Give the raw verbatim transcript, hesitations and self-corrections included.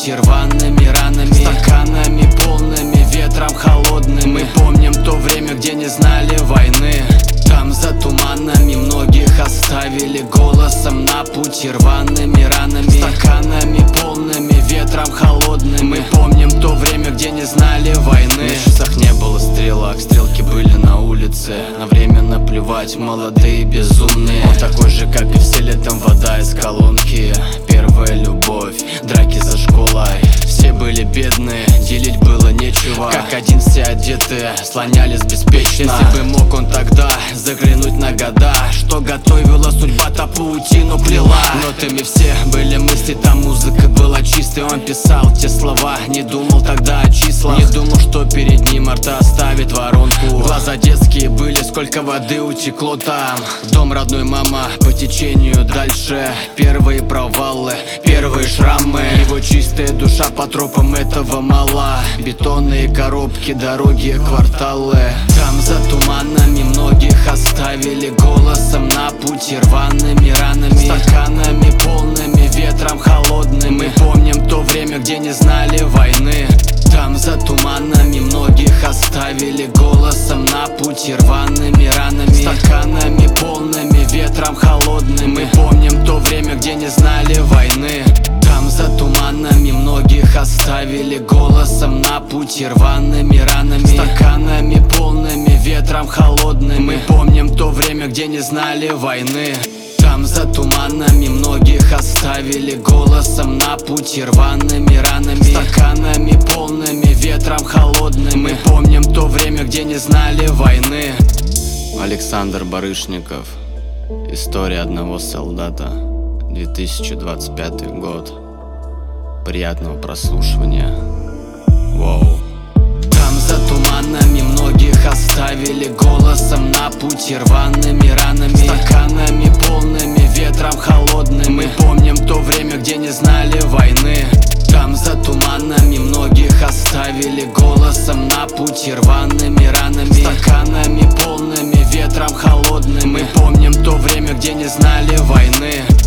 пути рваными ранами, стаканами полными, ветром холодным. Мы помним то время, где не знали войны. Там за туманами многих оставили голосом на пути рваными ранами, стаканами полными, ветром холодным. Мы помним то время, где не знали войны. На часах не было стрелок, стрелки были на улице. На время наплевать, молодые и безумные. Он такой же, как и все, летом вода из колонки. Первая любовь, драки за школой. Все были бедные, делить было нечего. Как один все одеты, слонялись беспечно. Если бы мог он тогда заглянуть на года, что готовила судьба-то паутину плела. Нотами все были мысли, там музыка была чистой. Он писал те слова, не думал тогда о числах. Не думал, что перед ним арта оставит воронку. Глаза детские были, сколько воды утекло там. Дом родной, мама по течению дальше. Первые провалы, первые шрамы. Его чистая душа по тропам этого мала. Бетонные коробки, дороги, кварталы. Там за туманами многих оставили голосом на пути рваными ранами, стаканами полными, ветром холодным. Мы помним то время, где не знали войны. Там за туманами многих оставили голосом на пути рваными ранами, стаканами полными, ветром холодным. Мы помним то время, где не знали войны. Там за туманами многих оставили голосом на пути рваными ранами, стаканами полными, ветром холодным. Мы помним то время, где не знали войны. Там за туманами многих оставили голосом на пути рваными ранами, стаканами полными, ветром холодным. Мы помним то время, где не знали войны. Александр Барышников. История одного солдата. две тысячи двадцать пятый год. Приятного прослушивания. Воу. Там за туманами многих оставили голосом на пути рваными ранами, стаканами полными, ветром холодным. Мы помним то время, где не знали войны. Там за туманами многих оставили голосом на пути рваными ранами, стаканами полными, ветром холодным. Мы помним то время, где не знали войны.